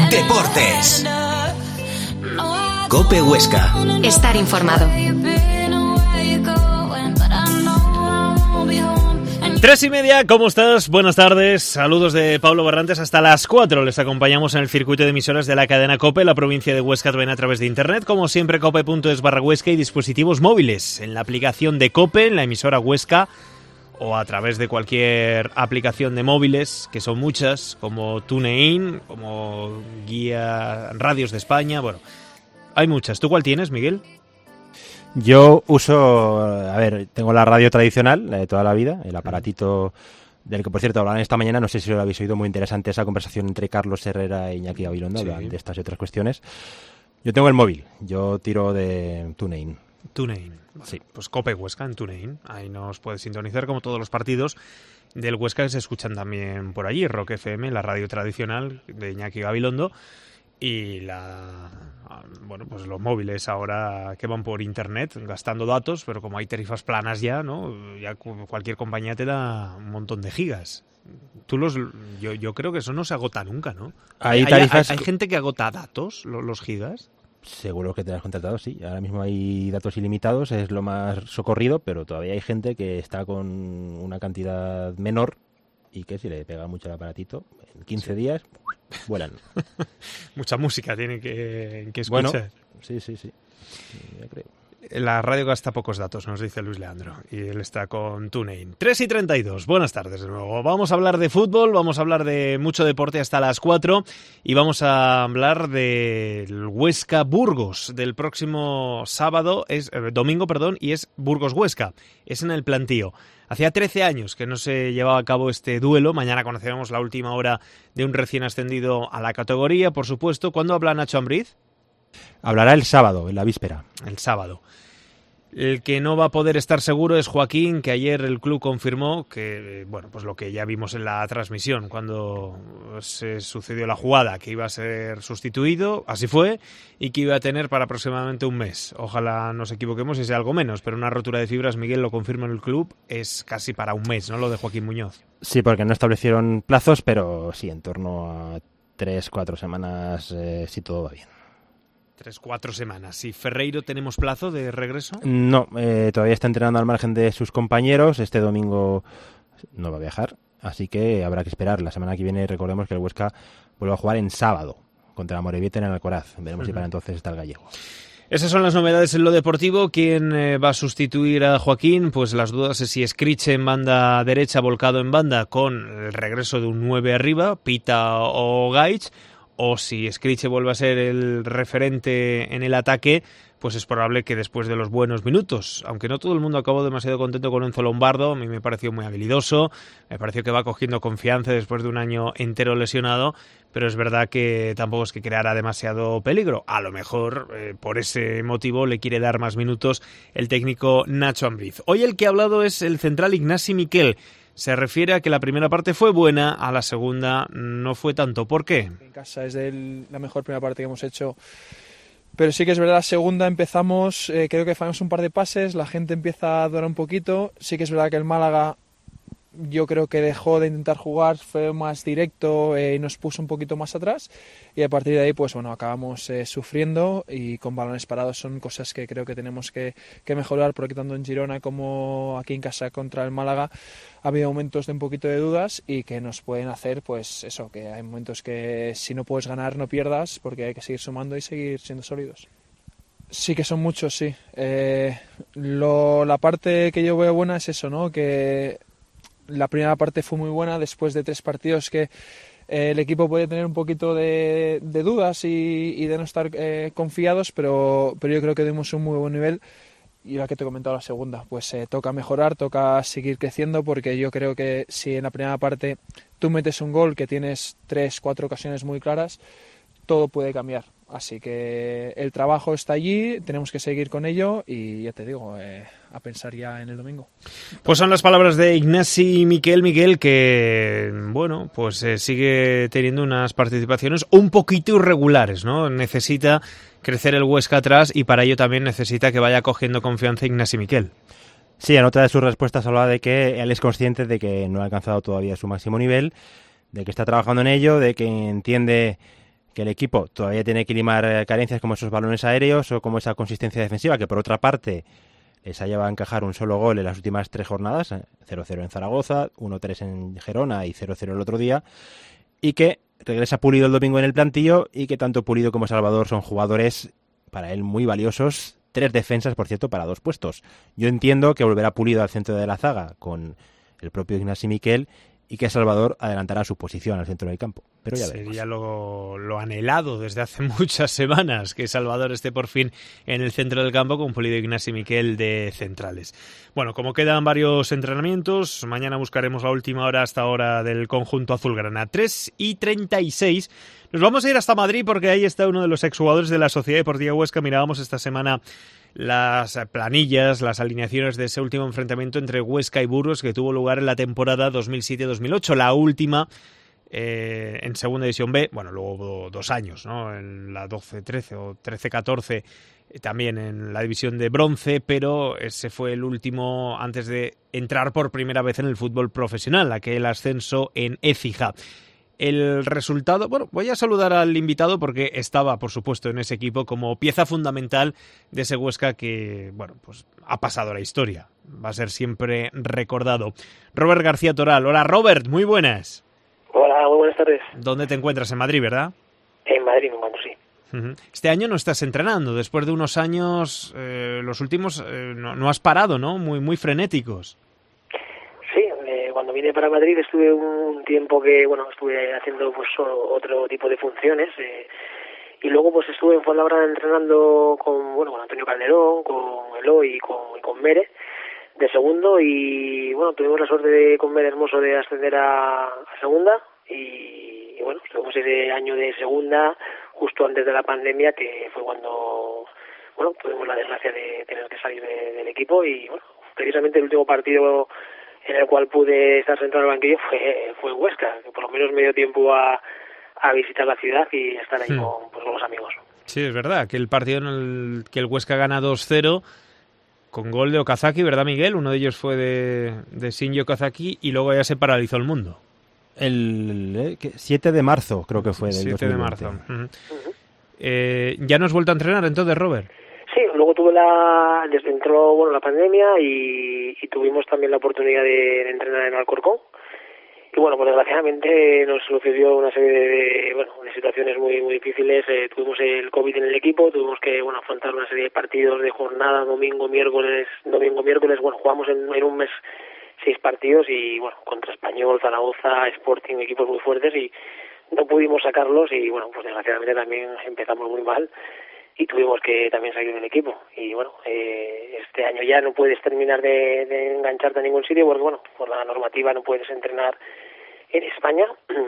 Deportes. COPE Huesca. Estar informado. 3:30, ¿cómo estás? Buenas tardes, saludos de Pablo Barrantes. Hasta las 4 les acompañamos en el circuito de emisoras de la cadena COPE, la provincia de Huesca también a través de internet, como siempre cope.es/Huesca y dispositivos móviles, en la aplicación de COPE, en la emisora Huesca, o a través de cualquier aplicación de móviles, que son muchas, como TuneIn, como Guía Radios de España, bueno, hay muchas. ¿Tú cuál tienes, Miguel? Yo uso, tengo la radio tradicional, la de toda la vida, el aparatito del que, por cierto, hablaban esta mañana, no sé si lo habéis oído, muy interesante esa conversación entre Carlos Herrera e Iñaki Gabilondo, Sí. de estas y otras cuestiones. Yo tengo el móvil, yo tiro de TuneIn. TuneIn. Sí. Pues COPE Huesca en TuneIn. Ahí nos puedes sintonizar como todos los partidos del Huesca que se escuchan también por allí. Rock FM, la radio tradicional de Iñaki Gabilondo. Y pues los móviles ahora que van por internet gastando datos, pero como hay tarifas planas ya, ¿no? Ya cualquier compañía te da un montón de gigas. Yo creo que eso no se agota nunca, ¿no? Hay tarifas... ¿Hay gente que agota datos, los gigas? Seguro que te has contratado, sí. Ahora mismo hay datos ilimitados, es lo más socorrido, pero todavía hay gente que está con una cantidad menor y que si le pega mucho el aparatito, en 15 días vuelan. Mucha música tiene que escuchar. Bueno, sí. Ya creo. La radio gasta pocos datos, nos dice Luis Leandro, y él está con TuneIn. 3:32, buenas tardes de nuevo. Vamos a hablar de fútbol, vamos a hablar de mucho deporte hasta las 4 y vamos a hablar del Huesca Burgos del próximo domingo, y es Burgos-Huesca, es en el Plantío. Hacía 13 años que no se llevaba a cabo este duelo. Mañana conoceremos la última hora de un recién ascendido a la categoría, por supuesto. ¿Cuándo habla Nacho Ambriz? Hablará el sábado, en la víspera. El sábado. El que no va a poder estar seguro es Joaquín, que ayer el club confirmó que, pues lo que ya vimos en la transmisión cuando se sucedió la jugada, que iba a ser sustituido, así fue, y que iba a tener para aproximadamente un mes. Ojalá nos equivoquemos y sea algo menos, pero una rotura de fibras, Miguel lo confirma en el club, es casi para un mes, ¿no? Lo de Joaquín Muñoz. Sí, porque no establecieron plazos, pero sí, en torno a 3-4 semanas, si todo va bien. 3-4 semanas. ¿Y Ferreiro tenemos plazo de regreso? No, todavía está entrenando al margen de sus compañeros. Este domingo no va a viajar, así que habrá que esperar. La semana que viene recordemos que el Huesca vuelve a jugar en sábado contra la Morevieta en el Alcoraz. Veremos si para entonces está el gallego. Esas son las novedades en lo deportivo. ¿Quién va a sustituir a Joaquín? Pues las dudas es si Scriche en banda derecha, volcado en banda, con el regreso de un 9 arriba, Pita o Gaich, o si Scriche vuelve a ser el referente en el ataque, pues es probable que después de los buenos minutos, aunque no todo el mundo acabó demasiado contento con Enzo Lombardo, a mí me pareció muy habilidoso, me pareció que va cogiendo confianza después de un año entero lesionado, pero es verdad que tampoco es que creara demasiado peligro. A lo mejor por ese motivo le quiere dar más minutos el técnico Nacho Ambriz. Hoy el que ha hablado es el central Ignasi Miquel. Se refiere a que la primera parte fue buena, a la segunda no fue tanto. ¿Por qué? En casa es la mejor primera parte que hemos hecho, pero sí que es verdad, la segunda empezamos, creo que fallamos un par de pases, la gente empieza a dudar un poquito. Sí que es verdad que el Málaga, yo creo que dejó de intentar jugar, fue más directo y nos puso un poquito más atrás, y a partir de ahí pues bueno, acabamos sufriendo, y con balones parados son cosas que creo que tenemos que mejorar, porque tanto en Girona como aquí en casa contra el Málaga ha habido momentos de un poquito de dudas y que nos pueden hacer pues eso, que hay momentos que si no puedes ganar no pierdas, porque hay que seguir sumando y seguir siendo sólidos. Sí que son muchos, sí. La parte que yo veo buena es eso, ¿no? Que la primera parte fue muy buena, después de 3 partidos que el equipo puede tener un poquito de dudas y de no estar confiados, pero yo creo que dimos un muy buen nivel. Y la que te he comentado, la segunda, pues toca mejorar, toca seguir creciendo, porque yo creo que si en la primera parte tú metes un gol, que tienes 3-4 ocasiones muy claras, todo puede cambiar. Así que el trabajo está allí, tenemos que seguir con ello y ya te digo, a pensar ya en el domingo. Pues son las palabras de Ignasi Miquel, que bueno, pues sigue teniendo unas participaciones un poquito irregulares, ¿no? Necesita crecer el Huesca atrás y para ello también necesita que vaya cogiendo confianza Ignasi Miquel. Sí, en otra de sus respuestas hablaba de que él es consciente de que no ha alcanzado todavía su máximo nivel, de que está trabajando en ello, de que entiende que el equipo todavía tiene que limar carencias como esos balones aéreos o como esa consistencia defensiva, que por otra parte les ha llevado a encajar un solo gol en las últimas 3 jornadas, 0-0 en Zaragoza, 1-3 en Gerona y 0-0 el otro día, y que regresa Pulido el domingo en el plantillo y que tanto Pulido como Salvador son jugadores para él muy valiosos, 3 defensas, por cierto, para 2 puestos. Yo entiendo que volverá Pulido al centro de la zaga con el propio Ignasi Miquel y que Salvador adelantará su posición al centro del campo. Pero ya veremos. Sería lo anhelado desde hace muchas semanas, que Salvador esté por fin en el centro del campo con Pulido, Ignasi Miquel de centrales. Bueno, como quedan varios entrenamientos, mañana buscaremos la última hora hasta ahora del conjunto azulgrana. 3:36. Nos vamos a ir hasta Madrid porque ahí está uno de los exjugadores de la Sociedad Deportiva Huesca. Mirábamos esta semana las planillas, las alineaciones de ese último enfrentamiento entre Huesca y Burgos que tuvo lugar en la temporada 2007-2008, la última en Segunda División B. Bueno, luego hubo 2 años, ¿no? En la 12-13 o 13-14 también en la división de bronce, pero ese fue el último antes de entrar por primera vez en el fútbol profesional, aquel ascenso en Écija. El resultado, bueno, voy a saludar al invitado porque estaba, por supuesto, en ese equipo como pieza fundamental de ese Huesca que, bueno, pues ha pasado a la historia. Va a ser siempre recordado. Robert García Toral. Hola, Robert, muy buenas. Hola, muy buenas tardes. ¿Dónde te encuentras? En Madrid, ¿verdad? En Madrid me encuentro, sí. Este año no estás entrenando. Después de unos años, los últimos, no has parado, ¿no? Muy frenéticos. Sí, cuando vine para Madrid estuve un tiempo que, bueno, estuve haciendo pues otro tipo de funciones y luego pues estuve en Fuenlabrada entrenando con Antonio Calderón, con Eloy y con Mere de segundo y bueno, tuvimos la suerte con Mere Hermoso de ascender a segunda y bueno, estuvimos ese año de segunda justo antes de la pandemia que fue cuando, bueno, tuvimos la desgracia de tener que salir del equipo y bueno, precisamente el último partido en el cual pude estar sentado en el banquillo fue Huesca, que por lo menos me dio tiempo a visitar la ciudad y estar ahí con los amigos. Sí, es verdad, que el partido en el que el Huesca gana 2-0 con gol de Okazaki, ¿verdad, Miguel? Uno de ellos fue de Shinji Okazaki y luego ya se paralizó el mundo. El 7 de marzo creo que fue del 7 de 2020. marzo. ¿Ya no has vuelto a entrenar entonces, Robert? Sí, luego desde entró la pandemia y tuvimos también la oportunidad de entrenar en Alcorcón. Y bueno, pues desgraciadamente nos sucedió una serie de situaciones muy difíciles. Tuvimos el COVID en el equipo, tuvimos que afrontar una serie de partidos de jornada, domingo, miércoles. Bueno, jugamos en un mes 6 partidos y bueno, contra Español, Zaragoza, Sporting, equipos muy fuertes y no pudimos sacarlos y bueno, pues desgraciadamente también empezamos muy mal. Y tuvimos que también salir del equipo. Y bueno, este año ya no puedes terminar de engancharte a ningún sitio porque bueno, por la normativa no puedes entrenar en España.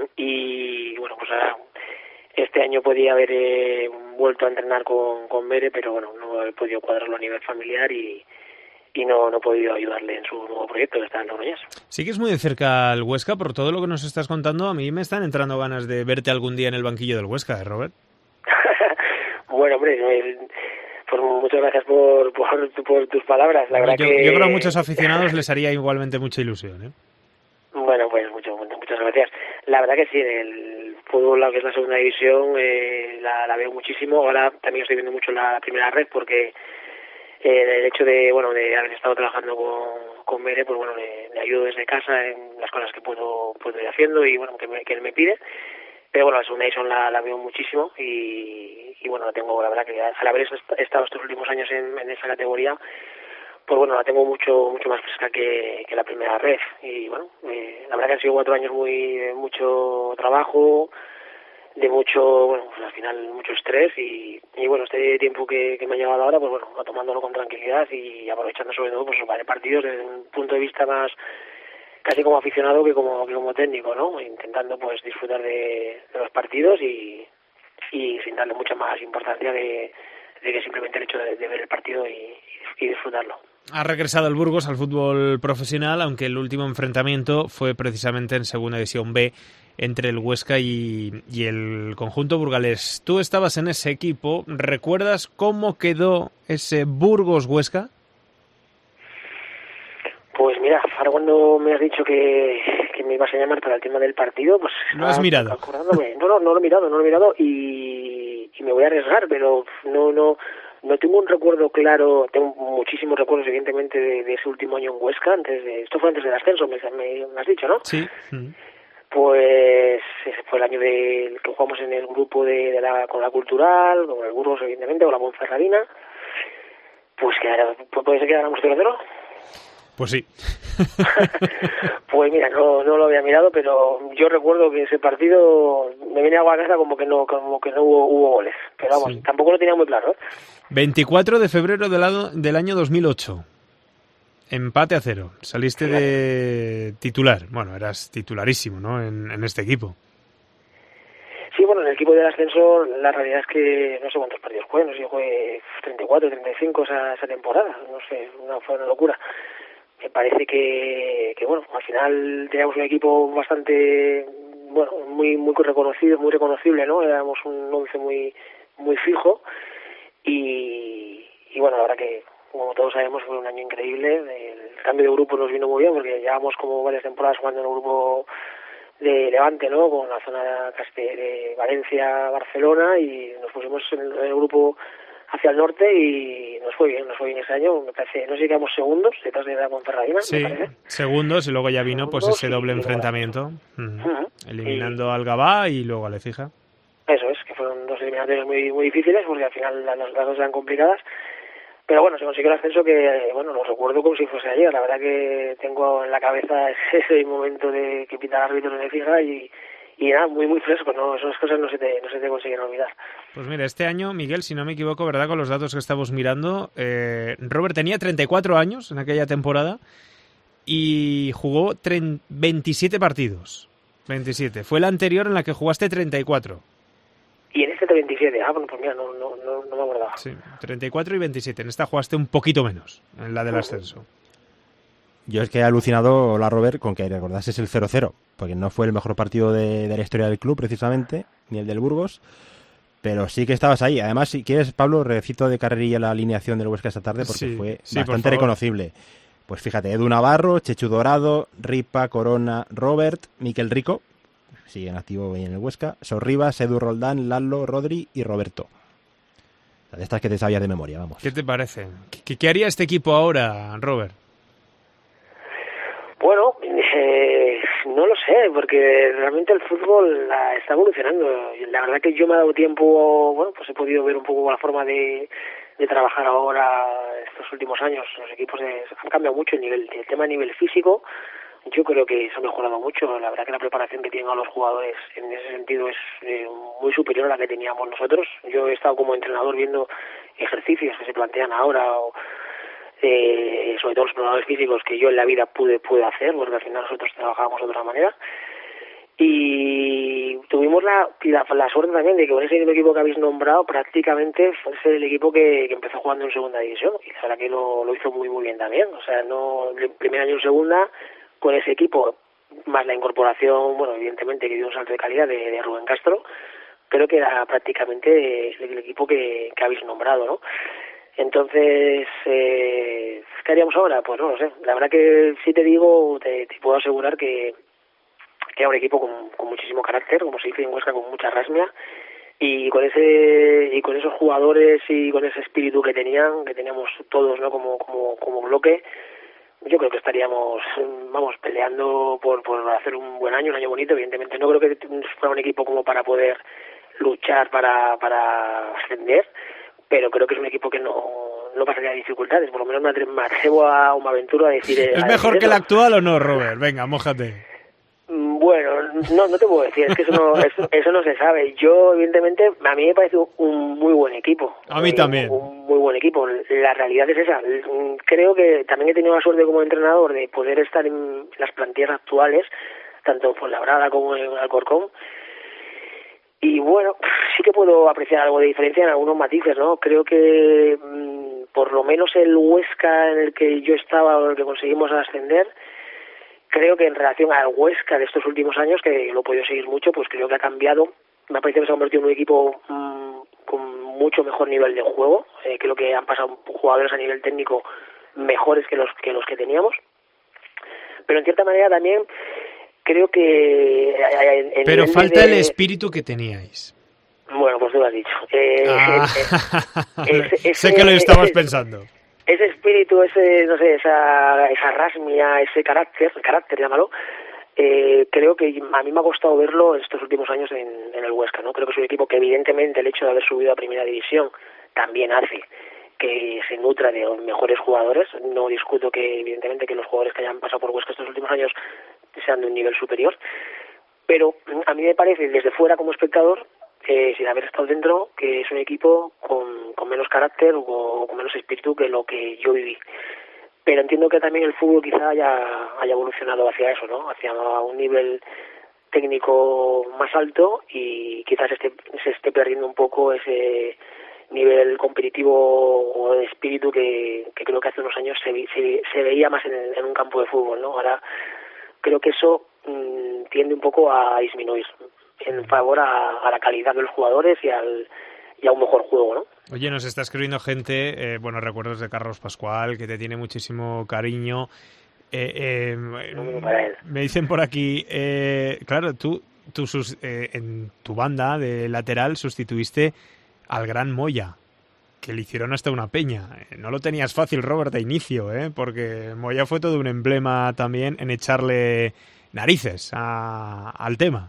Y bueno, pues ahora este año podía haber vuelto a entrenar con Mere, pero bueno, no he podido cuadrarlo a nivel familiar y no he podido ayudarle en su nuevo proyecto que está en Logroñés. Sigues muy de cerca al Huesca, por todo lo que nos estás contando, a mí me están entrando ganas de verte algún día en el banquillo del Huesca, Robert. Bueno, hombre, pues muchas gracias por tus palabras. La verdad yo creo que a muchos aficionados les haría igualmente mucha ilusión, ¿eh? Bueno, pues muchas gracias. La verdad que sí, en el fútbol, lo que es la segunda división, la veo muchísimo. Ahora también estoy viendo mucho la primera red porque el hecho de haber estado trabajando con Mere, pues bueno, le ayudo desde casa en las cosas que puedo ir haciendo y bueno, que él me pide. Pero bueno, la segunda división la veo muchísimo y bueno, la verdad que al haber estado estos últimos años en esa categoría, pues bueno, la tengo mucho más fresca que la primera red. Y bueno, la verdad que han sido 4 años de mucho trabajo, de mucho, pues al final mucho estrés y bueno, este tiempo que me ha llevado ahora, pues bueno, tomándolo con tranquilidad y aprovechando sobre todo pues los partidos desde un punto de vista más casi como aficionado que como técnico, ¿no? Intentando pues disfrutar de los partidos y sin darle mucha más importancia de que simplemente el hecho de ver el partido y disfrutarlo. Ha regresado el Burgos al fútbol profesional, aunque el último enfrentamiento fue precisamente en Segunda División B entre el Huesca y el conjunto burgalés. Tú estabas en ese equipo, ¿recuerdas cómo quedó ese Burgos-Huesca? Pues mira, ahora cuando me has dicho que que me ibas a llamar para el tema del partido, pues... ¿Lo has mirado? Acordándome. No lo he mirado y me voy a arriesgar, pero no tengo un recuerdo claro. Tengo muchísimos recuerdos, evidentemente, de ese último año en Huesca. Esto fue antes del ascenso, me has dicho, ¿no? Sí. Pues ese fue el año que jugamos en el grupo con la Cultural, con el Burgos, evidentemente, con la Ponferradina. Pues puede ser que ganamos 0-0. Pues sí. Pues mira, no lo había mirado, pero yo recuerdo que ese partido me viene agua a casa como que no hubo goles. Pero vamos, sí. Tampoco lo tenía muy claro, ¿eh? 24 de febrero del año 2008. Empate a 0. Saliste de titular. Bueno, eras titularísimo, ¿no? En este equipo. Sí, bueno, en el equipo del ascenso la realidad es que no sé cuántos partidos jugué, no sé si jugué 34, 35 esa temporada, no sé, fue una locura. Me parece que bueno, al final teníamos un equipo bastante, bueno, muy reconocido, muy reconocible, ¿no? Éramos un 11 muy fijo y bueno, la verdad que, como todos sabemos, fue un año increíble. El cambio de grupo nos vino muy bien porque llevábamos como varias temporadas jugando en un grupo de Levante, ¿no? Con la zona de Valencia, Barcelona, y nos pusimos en el grupo hacia el norte y nos fue bien ese año. Me parece, no sé si quedamos segundos detrás de la Ponferradina. Sí, segundos, y luego ya vino pues ese doble enfrentamiento, eliminando al Gavá y luego al Écija. Eso es, que fueron dos eliminatorias muy difíciles porque al final las dos eran complicadas. Pero bueno, se consiguió el ascenso que, bueno, lo recuerdo como si fuese ayer. La verdad que tengo en la cabeza ese momento de que pita el árbitro en Écija y nada, muy fresco, ¿no? Esas cosas no se te consiguen olvidar. Pues mira, este año, Miguel, si no me equivoco, ¿verdad? Con los datos que estamos mirando, Robert tenía 34 años en aquella temporada y jugó 27 partidos. 27. Fue la anterior en la que jugaste 34. Y en este 27, bueno, pues mira, no me acordaba. Sí, 34 y 27. En esta jugaste un poquito menos, en la del ascenso. Yo es que he alucinado, la Robert, con que recordases el 0-0, porque no fue el mejor partido de la historia del club, precisamente, ni el del Burgos, pero sí que estabas ahí. Además, si quieres, Pablo, recito de carrerilla la alineación del Huesca esta tarde, porque fue bastante reconocible. Pues fíjate, Edu Navarro, Chechu Dorado, Ripa, Corona, Robert, Miquel Rico, sigue en activo en el Huesca, Sorribas, Edu Roldán, Lalo, Rodri y Roberto. De estas que te sabías de memoria, vamos. ¿Qué te parece? ¿Qué haría este equipo ahora, Robert? Bueno, no lo sé, porque realmente el fútbol está evolucionando. La verdad que yo me he dado tiempo, bueno, pues he podido ver un poco la forma de trabajar ahora estos últimos años. Los equipos han cambiado mucho el tema a nivel físico. Yo creo que se ha mejorado mucho. La verdad que la preparación que tienen los jugadores en ese sentido es muy superior a la que teníamos nosotros. Yo he estado como entrenador viendo ejercicios que se plantean ahora sobre todo los preparadores físicos que yo en la vida pude hacer, porque al final nosotros trabajábamos de otra manera. Y tuvimos la suerte también de que con ese mismo equipo que habéis nombrado prácticamente fue el equipo que empezó jugando en segunda división, y la verdad que lo hizo muy bien también. O sea, no el primer año en segunda con ese equipo, más la incorporación, bueno, evidentemente que dio un salto de calidad de Rubén Castro, pero que era prácticamente el equipo que habéis nombrado, ¿no? Entonces, ¿qué haríamos ahora? Pues no lo sé. La verdad que sí te digo, te puedo asegurar que era un equipo con muchísimo carácter, como se dice en Huesca, con mucha rasmia, y con esos jugadores y con ese espíritu que teníamos todos, ¿no? Como bloque. Yo creo que estaríamos, peleando por hacer un buen año, un año bonito. Evidentemente no creo que fuera un equipo como para poder luchar para ascender, pero creo que es un equipo que no pasaría dificultades. Por lo menos me atrevo a una aventura a decir... ¿Es mejor que el actual o no, Robert? Venga, mójate. Bueno, no te puedo decir, es que eso no se sabe. Yo, evidentemente, a mí me parece un muy buen equipo. A mí también. Un muy buen equipo. La realidad es esa. Creo que también he tenido la suerte como entrenador de poder estar en las plantillas actuales, tanto en Fuenlabrada como en Alcorcón. Y bueno, sí que puedo apreciar algo de diferencia en algunos matices, ¿no? Creo que por lo menos el Huesca en el que yo estaba, o en el que conseguimos ascender, creo que en relación al Huesca de estos últimos años, que lo he podido seguir mucho, pues creo que ha cambiado. Me ha parecido que se ha convertido en un equipo con mucho mejor nivel de juego. Creo que han pasado jugadores a nivel técnico mejores que los que teníamos. Pero en cierta manera también creo que... Pero falta el espíritu que teníais. Bueno, pues tú lo has dicho. Sé que lo estabas pensando. Ese espíritu, no sé, esa rasmia, ese carácter, llámalo, creo que a mí me ha costado verlo en estos últimos años en el Huesca, ¿no? Creo que es un equipo que evidentemente el hecho de haber subido a Primera División también hace que se nutra de mejores jugadores. No discuto que evidentemente que los jugadores que hayan pasado por Huesca estos últimos años sean de un nivel superior, pero a mí me parece desde fuera como espectador, sin haber estado dentro, que es un equipo con menos carácter o con menos espíritu que lo que yo viví. Pero entiendo que también el fútbol quizá haya evolucionado hacia eso, ¿no? Hacia un nivel técnico más alto y quizás se esté perdiendo un poco ese nivel competitivo o de espíritu que creo que hace unos años se veía más en un campo de fútbol, ¿no? Ahora creo que eso tiende un poco a disminuir en favor a la calidad de los jugadores y a un mejor juego, ¿no? Oye, nos está escribiendo gente, recuerdos de Carlos Pascual, que te tiene muchísimo cariño. Me dicen por aquí, claro, tú en tu banda de lateral sustituiste al gran Moya, que le hicieron hasta una peña. No lo tenías fácil, Robert, de inicio, porque Moya fue todo un emblema también en echarle narices al tema.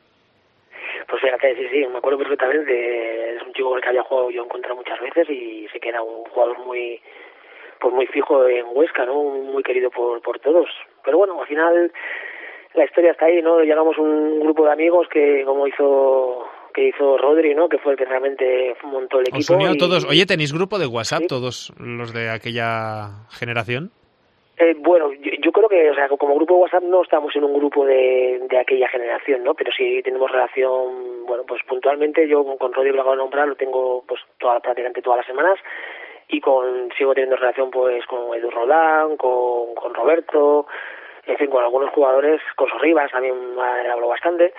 Pues fíjate, sí, me acuerdo perfectamente. Es un chico con el que había jugado yo en contra muchas veces y sé que era un jugador muy fijo en Huesca, ¿no? Muy querido por todos. Pero bueno, al final la historia está ahí, ¿no? Llegamos un grupo de amigos que hizo Rodri, ¿no? Que fue el que realmente montó el equipo. ¿Os unió todos? Oye, ¿tenéis grupo de WhatsApp, sí, todos los de aquella generación? Bueno, yo creo que, o sea, como grupo de WhatsApp no estamos en un grupo de aquella generación, ¿no? Pero sí tenemos relación, bueno, pues puntualmente yo con Rodri lo acabo de nombrar, lo tengo pues prácticamente todas las semanas, y sigo teniendo relación pues con Edu Roldán, con Roberto, en fin, con algunos jugadores, con Sorribas también hablo bastante,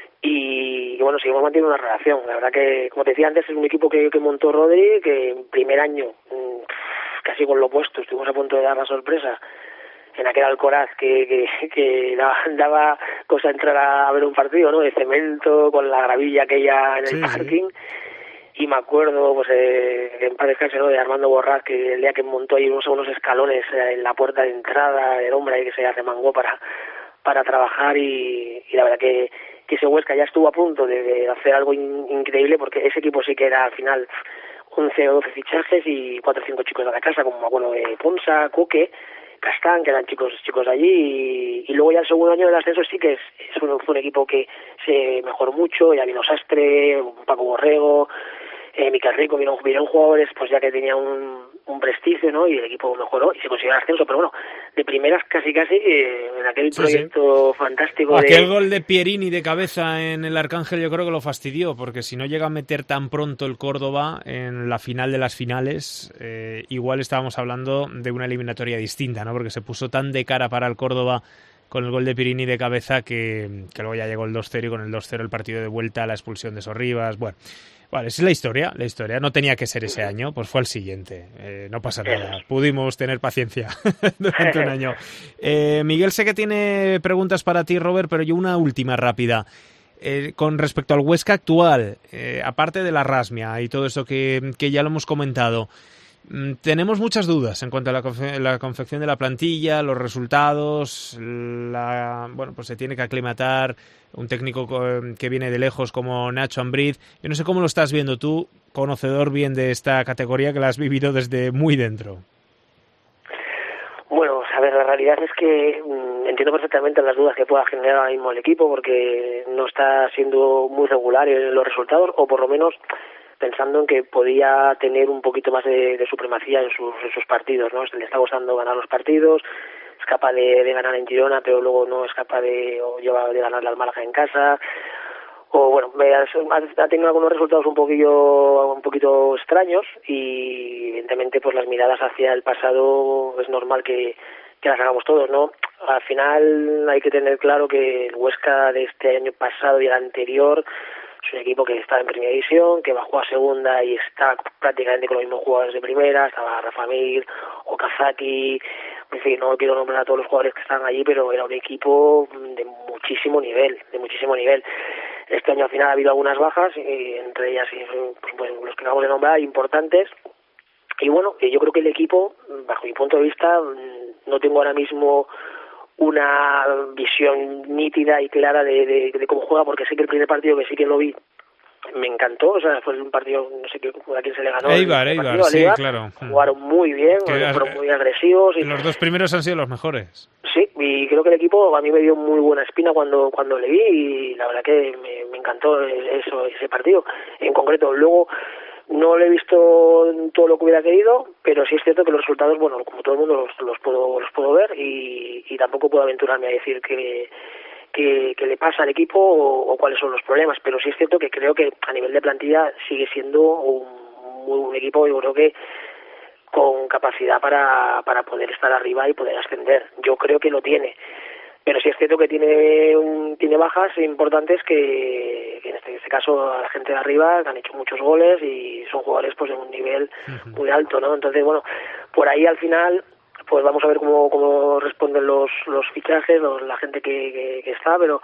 y bueno, seguimos manteniendo una relación. La verdad que, como te decía antes, es un equipo que montó Rodri, que en primer año casi con lo opuesto, estuvimos a punto de dar la sorpresa en aquel Alcoraz que daba cosa entrar a ver un partido, ¿no? De cemento, con la gravilla aquella en el parking. Sí. Y me acuerdo, pues, en paz descanse, ¿no? De Armando Borrás, que el día que montó ahí unos escalones en la puerta de entrada del hombre ahí que se arremangó para trabajar y la verdad que ese Huesca ya estuvo a punto de hacer algo increíble, porque ese equipo sí que era al final 11 o 12 fichajes y 4 o 5 chicos de la casa, como me acuerdo de Ponsa, Coque, Castán, que eran chicos allí, y luego ya el segundo año del ascenso sí que fue un equipo que se mejoró mucho. Ya vino Sastre, Paco Borrego, Miquel Rico, vinieron jugadores pues ya que tenían un prestigio, ¿no? Y el equipo mejoró y se consiguió el ascenso, pero bueno, de primeras casi en aquel proyecto fantástico. Aquel gol de Pierini de cabeza en el Arcángel yo creo que lo fastidió, porque si no llega a meter tan pronto el Córdoba en la final de las finales, igual estábamos hablando de una eliminatoria distinta, ¿no? Porque se puso tan de cara para el Córdoba con el gol de Pierini de cabeza que luego ya llegó el 2-0 y con el 2-0 el partido de vuelta, la expulsión de Sorribas, bueno. Vale, esa es la historia. No tenía que ser ese año, pues fue el siguiente. No pasa nada. Pudimos tener paciencia durante un año. Miguel, sé que tiene preguntas para ti, Robert, pero yo una última rápida. Con respecto al Huesca actual, aparte de la rasmia y todo eso que ya lo hemos comentado, tenemos muchas dudas en cuanto a la confección de la plantilla, los resultados, bueno, pues se tiene que aclimatar un técnico que viene de lejos como Nacho Ambriz. Yo no sé cómo lo estás viendo tú, conocedor bien de esta categoría, que la has vivido desde muy dentro. Bueno, a ver, la realidad es que entiendo perfectamente las dudas que pueda generar ahora mismo el equipo, porque no está siendo muy regular en los resultados, o por lo menos pensando en que podía tener un poquito más de supremacía en sus partidos, ¿no? Le está costando ganar los partidos, es capaz de ganar en Girona, pero luego no es capaz de ganarle al Málaga en casa, o bueno, ha tenido algunos resultados un poquito extraños, y evidentemente pues las miradas hacia el pasado es normal que las hagamos todos, ¿no? Al final hay que tener claro que el Huesca de este año pasado y el anterior es un equipo que está en primera división, que bajó a segunda y está prácticamente con los mismos jugadores de primera. Estaba Rafa Mir, Okazaki, en fin, no quiero nombrar a todos los jugadores que están allí, pero era un equipo de muchísimo nivel, Este año al final ha habido algunas bajas, entre ellas pues, los que acabamos de nombrar, importantes. Y bueno, yo creo que el equipo, bajo mi punto de vista, no tengo ahora mismo una visión nítida y clara de cómo juega, porque sé que el primer partido que sí que lo vi me encantó, o sea, fue un partido, no sé a quién se le ganó. Eibar, sí, claro. Jugaron muy bien, fueron muy agresivos. Y los dos primeros han sido los mejores. Sí, y creo que el equipo a mí me dio muy buena espina cuando le vi, y la verdad que me encantó ese partido en concreto. Luego no lo he visto todo lo que hubiera querido, pero sí es cierto que los resultados, bueno, como todo el mundo los puedo ver, y tampoco puedo aventurarme a decir que le pasa al equipo o cuáles son los problemas, pero sí es cierto que creo que a nivel de plantilla sigue siendo un equipo, yo creo que con capacidad para poder estar arriba y poder ascender. Yo creo que lo tiene, pero sí es cierto que tiene bajas importantes que en este caso a la gente de arriba, que han hecho muchos goles y son jugadores pues de un nivel muy alto, ¿no? Entonces, bueno, por ahí al final pues vamos a ver cómo responden los fichajes, la gente que está, pero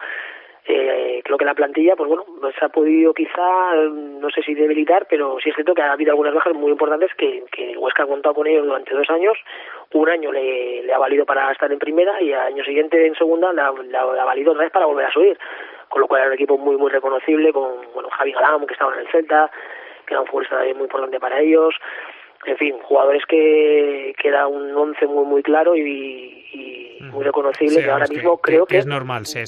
creo que la plantilla, pues bueno, se ha podido quizá, no sé si debilitar, pero sí es cierto que ha habido algunas bajas muy importantes que el Huesca ha contado con ellos durante 2 años. Un año le ha valido para estar en primera y al año siguiente en segunda le ha valido otra vez para volver a subir, con lo cual era un equipo muy muy reconocible, con Javi Galán, que estaba en el Celta, que era un futbolista también muy importante para ellos. En fin, jugadores que era un 11 muy muy claro y muy reconocible, sí, que ahora mismo creo que es normal, se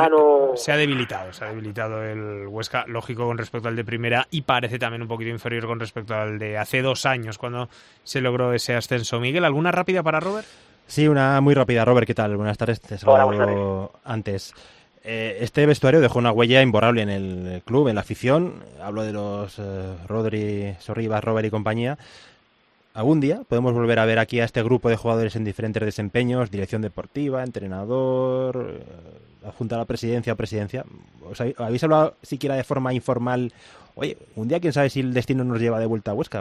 ha debilitado el Huesca, lógico, con respecto al de primera, y parece también un poquito inferior con respecto al de hace 2 años cuando se logró ese ascenso. Miguel, ¿alguna rápida para Robert? Sí, una muy rápida. Robert, ¿qué tal? Buenas tardes. Hola, buenas tardes. Antes. Este vestuario dejó una huella imborrable en el club, en la afición. Hablo de los Rodri, Sorribas, Robert y compañía. Algún día podemos volver a ver aquí a este grupo de jugadores en diferentes desempeños, dirección deportiva, entrenador, adjunta a la presidencia o presidencia. ¿Habéis hablado siquiera de forma informal? Oye, un día quién sabe si el destino nos lleva de vuelta a Huesca.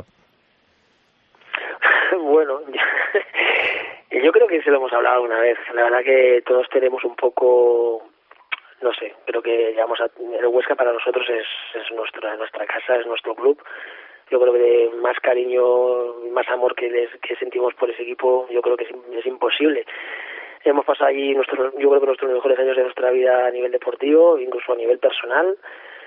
Bueno, yo creo que se lo hemos hablado alguna vez. La verdad que todos tenemos un poco, no sé, creo que el Huesca para nosotros es nuestra casa, es nuestro club. Yo creo que de más cariño, más amor que sentimos por ese equipo, yo creo que es imposible. Hemos pasado allí yo creo que nuestros mejores años de nuestra vida a nivel deportivo, incluso a nivel personal.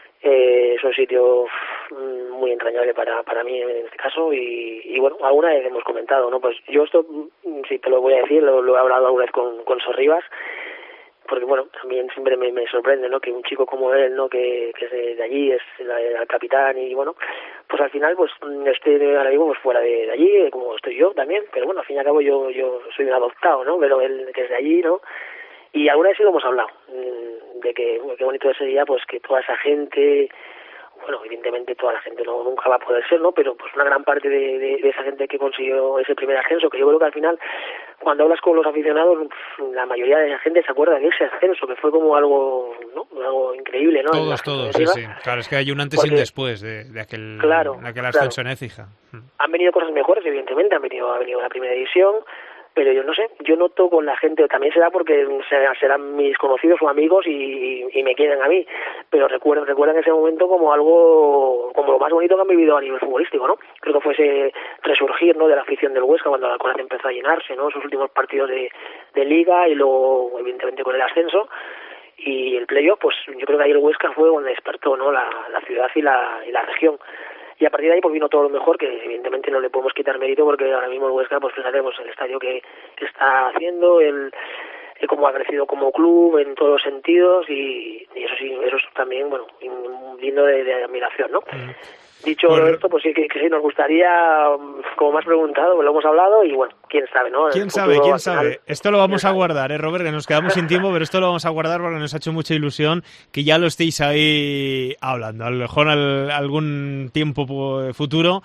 Es un sitio muy entrañable para mí en este caso, y bueno, alguna vez hemos comentado, ¿no? Pues yo esto, sí te lo voy a decir, lo he hablado alguna vez con Sorribas, porque bueno, también siempre me sorprende, ¿no? Que un chico como él, ¿no? Que es de allí, es el capitán, y bueno, pues al final pues esté ahora mismo pues fuera de allí, como estoy yo también, pero bueno, al fin y al cabo yo soy un adoptado, ¿no? Pero él que es de allí, ¿no? Y alguna vez sí lo hemos hablado, de que qué bonito sería pues que toda esa gente, bueno, evidentemente toda la gente nunca va a poder ser, ¿no? Pero pues una gran parte de esa gente que consiguió ese primer ascenso, que yo creo que al final, cuando hablas con los aficionados, la mayoría de la gente se acuerda de ese ascenso, que fue como algo, ¿no? Algo increíble, ¿no? Todos, sí. Claro, es que hay un antes y un después de aquel ascenso en Écija. Han venido cosas mejores, evidentemente, ha venido la primera división, pero yo no sé, yo noto con la gente, también será porque serán mis conocidos o amigos y me quieren a mí, pero recuerdan ese momento como algo, como lo más bonito que han vivido a nivel futbolístico, ¿no? Creo que fue ese resurgir, ¿no? De la afición del Huesca cuando la Alcoraz empezó a llenarse, ¿no? Sus últimos partidos de Liga, y luego evidentemente con el ascenso y el playoff, pues yo creo que ahí el Huesca fue donde despertó, ¿no? La ciudad y la región. Y a partir de ahí pues vino todo lo mejor, que evidentemente no le podemos quitar mérito, porque ahora mismo el Huesca, pues fíjate, pues el estadio que está haciendo, el cómo ha crecido como club en todos los sentidos, y eso sí, eso es también, bueno, digno de admiración, ¿no? Dicho esto, pues sí que sí nos gustaría, como me has preguntado, pues lo hemos hablado, y bueno, quién sabe, ¿no? ¿Quién sabe? Esto lo vamos a guardar, Robert, que nos quedamos sin tiempo, pero esto lo vamos a guardar porque nos ha hecho mucha ilusión que ya lo estéis ahí hablando. A lo mejor algún tiempo futuro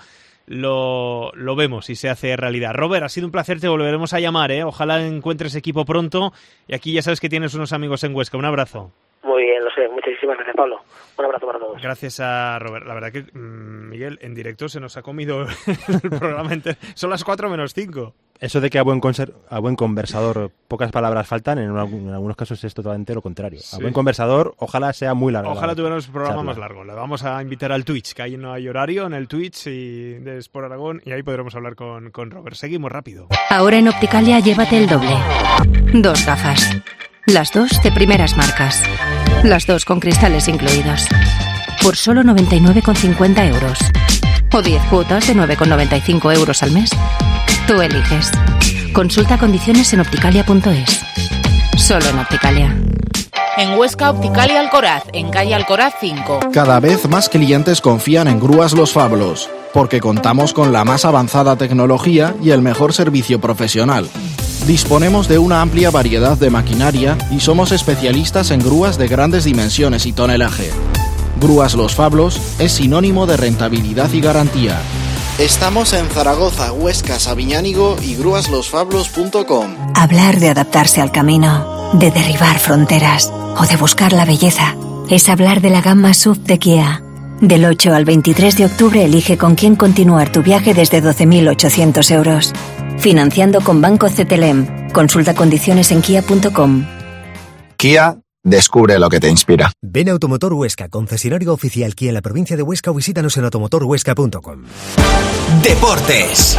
lo vemos y se hace realidad. Robert, ha sido un placer, te volveremos a llamar, ¿eh? Ojalá encuentres equipo pronto, y aquí ya sabes que tienes unos amigos en Huesca. Un abrazo. Muy bien, lo sé. Muchísimas gracias, Pablo. Un abrazo para todos. Gracias a Robert. La verdad que, Miguel, en directo se nos ha comido el programa entero. Son las 4 menos 5. Eso de que a buen conversador pocas palabras faltan, en algunos casos es totalmente lo contrario. Sí. A buen conversador, ojalá sea muy largo. Ojalá tuviéramos un programa más largo. Le vamos a invitar al Twitch, que ahí no hay horario, en el Twitch de Sport Aragón, y ahí podremos hablar con Robert. Seguimos rápido. Ahora en Opticalia llévate el doble. 2 gafas. Las 2 de primeras marcas. Las 2 con cristales incluidos. Por solo 99,50 euros. O 10 cuotas de 9,95 euros al mes. Tú eliges. Consulta condiciones en opticalia.es. Solo en Opticalia. En Huesca, Opticalia Alcoraz, en calle Alcoraz 5. Cada vez más clientes confían en Grúas Los Fablos, porque contamos con la más avanzada tecnología y el mejor servicio profesional. Disponemos de una amplia variedad de maquinaria y somos especialistas en grúas de grandes dimensiones y tonelaje. Grúas Los Fablos es sinónimo de rentabilidad y garantía. Estamos en Zaragoza, Huesca, Sabiñánigo y grúaslosfablos.com. Hablar de adaptarse al camino, de derribar fronteras o de buscar la belleza es hablar de la gama SUV de Kia. Del 8 al 23 de octubre elige con quién continuar tu viaje desde 12.800 euros. Financiando con Banco CTLM. Consulta condiciones en kia.com. Kia, descubre lo que te inspira. Ven a Automotor Huesca, concesionario oficial Kia en la provincia de Huesca, o visítanos en automotorhuesca.com. Deportes.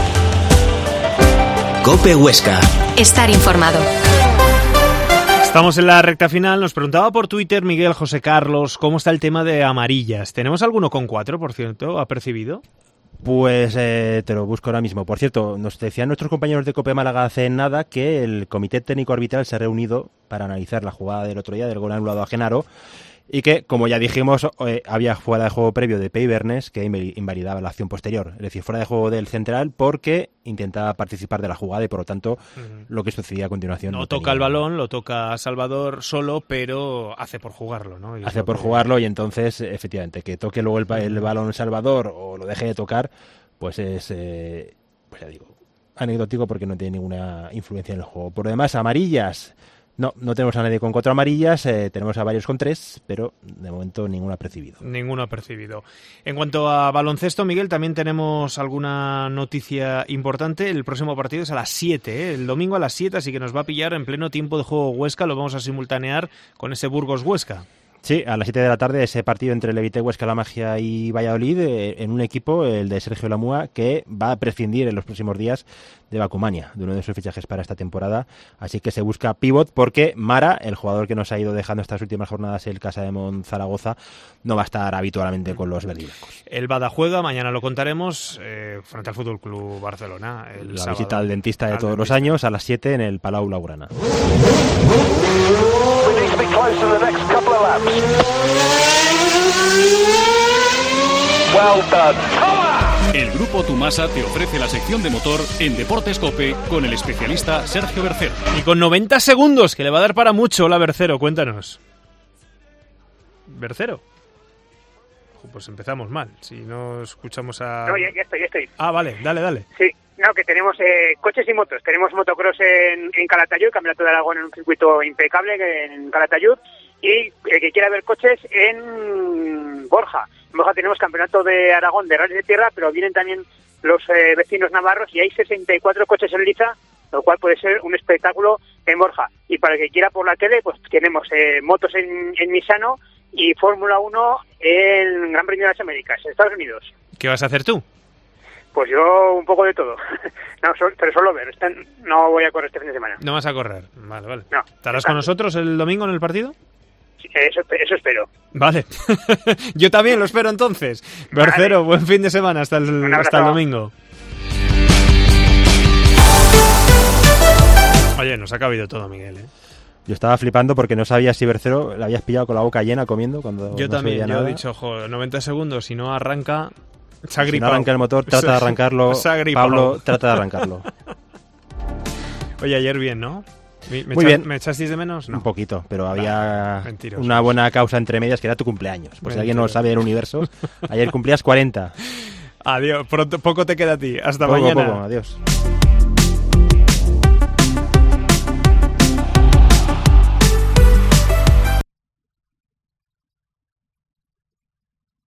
COPE Huesca. Estar informado. Estamos en la recta final. Nos preguntaba por Twitter Miguel José Carlos cómo está el tema de amarillas. ¿Tenemos alguno con 4, por cierto? ¿Ha percibido? Pues te lo busco ahora mismo. Por cierto, nos decían nuestros compañeros de COPE Málaga hace nada que el Comité Técnico Arbitral se ha reunido para analizar la jugada del otro día del gol anulado a Genaro y que, como ya dijimos, había fuera de juego previo de Pei Bernes que invalidaba la acción posterior. Es decir, fuera de juego del central porque intentaba participar de la jugada y, por lo tanto, lo que sucedía a continuación. No toca el balón, lo toca Salvador solo, pero hace por jugarlo, ¿no? Hace por jugarlo y entonces, efectivamente, que toque luego el balón Salvador o lo deje de tocar, pues es, pues ya digo, anecdótico porque no tiene ninguna influencia en el juego. Por lo demás, amarillas. No tenemos a nadie con 4 amarillas, tenemos a varios con 3, pero de momento ninguno ha percibido. Ninguno ha percibido. En cuanto a baloncesto, Miguel, también tenemos alguna noticia importante. El próximo partido es a las 7, el domingo a las 7, así que nos va a pillar en pleno tiempo de juego Huesca. Lo vamos a simultanear con ese Burgos-Huesca. Sí, a las 7 de la tarde ese partido entre Levite, Huesca, La Magia y Valladolid, en un equipo, el de Sergio Lamúa, que va a prescindir en los próximos días de Bacumania, de uno de sus fichajes para esta temporada. Así que se busca pívot porque Mara, el jugador que nos ha ido dejando estas últimas jornadas el Casa de Zaragoza, no va a estar habitualmente con los verdiblancos. El Bada juega, mañana lo contaremos, frente al Fútbol Club Barcelona. La sábado, visita al dentista de todos los años a las 7 en el Palau Blaugrana. El Grupo Tumasa te ofrece la sección de motor en Deportes COPE con el especialista Sergio Bercero. Y con 90 segundos, que le va a dar para mucho la Bercero, cuéntanos. ¿Bercero? Pues empezamos mal, si no escuchamos a... No, ya estoy. Ah, vale, dale. Sí, no, que tenemos coches y motos. Tenemos motocross en Calatayud, Campeonato de Aragón en un circuito impecable en Calatayud, y el que quiera ver coches en Borja. En Borja tenemos Campeonato de Aragón de rallies de tierra, pero vienen también los vecinos navarros y hay 64 coches en liza, lo cual puede ser un espectáculo en Borja. Y para el que quiera por la tele, pues tenemos motos en Misano y Fórmula 1 en Gran Premio de las Américas, en Estados Unidos. ¿Qué vas a hacer tú? Pues yo un poco de todo. No, pero solo ver. No voy a correr este fin de semana. No vas a correr. Vale. No. ¿Estarás con nosotros el domingo en el partido? Sí, eso espero. Vale. Yo también lo espero entonces. Bercero, vale. Buen fin de semana hasta el domingo. Oye, nos ha cabido todo, Miguel, ¿eh? Yo estaba flipando porque no sabía si Bercero la habías pillado con la boca llena comiendo cuando yo no también, yo nada. he dicho, 90 segundos, si no arranca, se ha gripado. Si no arranca el motor, trata de arrancarlo. Pablo, trata de arrancarlo. Oye, ayer bien, ¿no? Muy bien. ¿Me echasteis de menos? No. Un poquito, pero había mentiroso. Una buena causa entre medias que era tu cumpleaños. Pues si alguien no lo sabe del universo, ayer cumplías 40. Adiós, poco te queda a ti. Hasta mañana. Adiós.